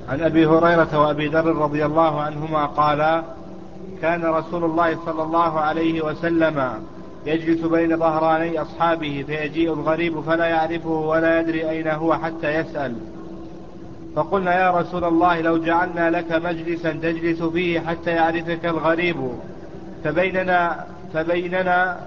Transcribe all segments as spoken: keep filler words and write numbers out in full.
عن أبي هريرة وأبي ذر رضي الله عنهما قالا: كان رسول الله صلى الله عليه وسلم يجلس بين ظهراني أصحابه فيجيء الغريب فلا يعرفه ولا يدري أين هو حتى يسأل. فقلنا: يا رسول الله، لو جعلنا لك مجلسا تجلس فيه حتى يعرفك الغريب. فبيننا فبيننا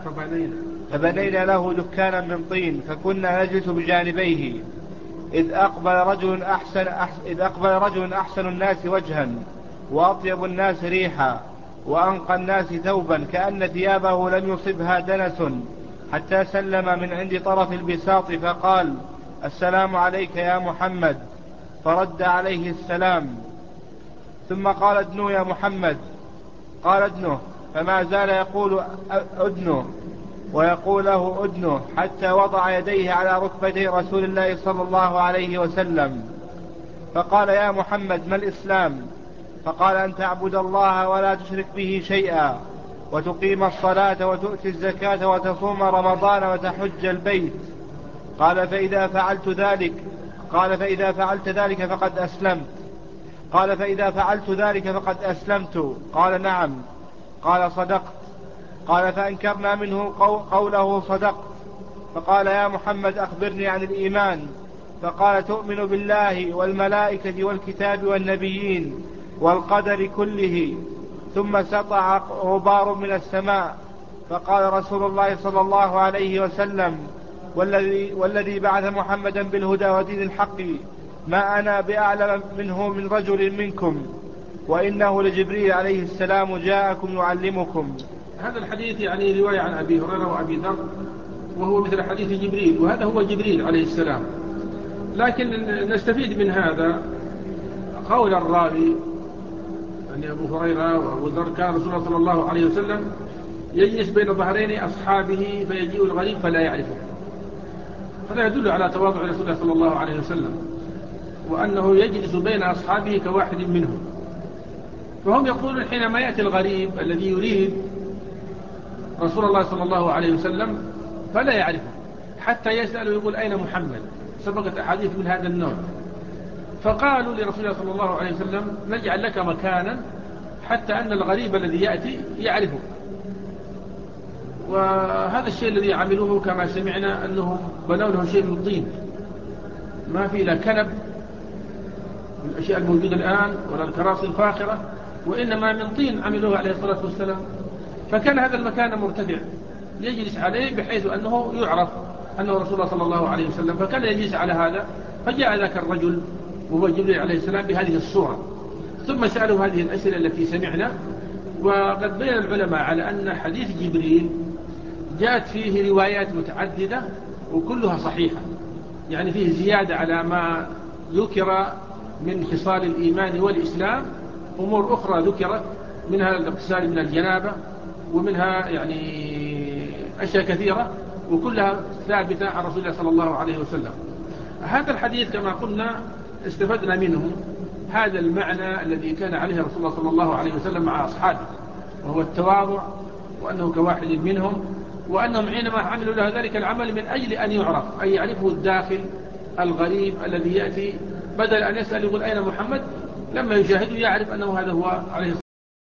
فبنينا له دكانا من طين فكنا نجلس بجانبيه. إذ أقبل رجل أحسن, أحسن إذ أقبل رجل أحسن الناس وجها وأطيب الناس ريحا وأنقى الناس ثوبا كأن ثيابه لم يصبها دنس، حتى سلم من عند طرف البساط فقال: السلام عليك يا محمد. فرد عليه السلام، ثم قال: ادنو يا محمد. قال: ادنه. فما زال يقول: ادنه، ويقول له: ادنه، حتى وضع يديه على ركبتي رسول الله صلى الله عليه وسلم. فقال: يا محمد، ما الإسلام؟ فقال: أن تعبد الله ولا تشرك به شيئا، وتقيم الصلاة وتؤتي الزكاة وتصوم رمضان وتحج البيت. قال: فإذا فعلت ذلك قال فإذا فعلت ذلك فقد أسلمت. قال: فإذا فعلت ذلك فقد أسلمت. قال: نعم. قال: صدقت. قال: فأنكرنا منه قوله صدقت. فقال: يا محمد، أخبرني عن الإيمان. فقال: تؤمن بالله والملائكة والكتاب والنبيين والقدر كله. ثم سطع غبار من السماء. فقال رسول الله صلى الله عليه وسلم: والذي, والذي بعث محمدا بالهدى ودين الحق، ما أنا بأعلم منه من رجل منكم، وإنه لجبريل عليه السلام جاءكم يعلمكم. هذا الحديث يعني رواية عن أبي هريرة وأبي ذر، وهو مثل حديث جبريل، وهذا هو جبريل عليه السلام. لكن نستفيد من هذا قول الراوي أن أبو هريرة وأبو ذر كان رسول الله صلى الله عليه وسلم يجلس بين ظهرين أصحابه فيجيء الغريب فلا يعرفه. هذا يدل على تواضع رسول الله صلى الله عليه وسلم، وأنه يجلس بين أصحابه كواحد منهم. فهم يقولون حينما يأتي الغريب الذي يريد رسول الله صلى الله عليه وسلم فلا يعرفه حتى يسأل ويقول: أين محمد؟ سبقت أحاديث من هذا النوع. فقالوا لرسول الله صلى الله عليه وسلم: نجعل لك مكانا حتى أن الغريب الذي يأتي يعرفه. وهذا الشيء الذي عملوه كما سمعنا أنهم بنوا له شيء من الطين، ما في لا كنب من الأشياء الموجودة الآن ولا الكراسي الفاخرة، وإنما من طين عملوه عليه الصلاة والسلام. فكان هذا المكان مرتفع يجلس عليه بحيث أنه يعرف أنه رسول الله صلى الله عليه وسلم، فكان يجلس على هذا. فجاء ذاك الرجل وهو جبريل عليه السلام بهذه الصورة، ثم سألوا هذه الأسئلة التي سمعنا. وقد بين العلماء على أن حديث جبريل جاءت فيه روايات متعددة وكلها صحيحة، يعني فيه زيادة على ما ذكر من خصال الإيمان والإسلام. أمور أخرى ذكرت منها الاغتسال من الجنابة، ومنها يعني أشياء كثيرة وكلها ثابتة عن رسول الله صلى الله عليه وسلم. هذا الحديث كما قلنا استفدنا منه هذا المعنى الذي كان عليه رسول الله صلى الله عليه وسلم مع أصحابه، وهو التواضع، وأنه كواحد منهم، وأنهم حينما عملوا له ذلك العمل من أجل أن يعرف، أي يعرفه الداخل الغريب الذي يأتي، بدل أن يسأل يقول: أين محمد؟ لما يشاهده يعرف أنه هذا هو عليه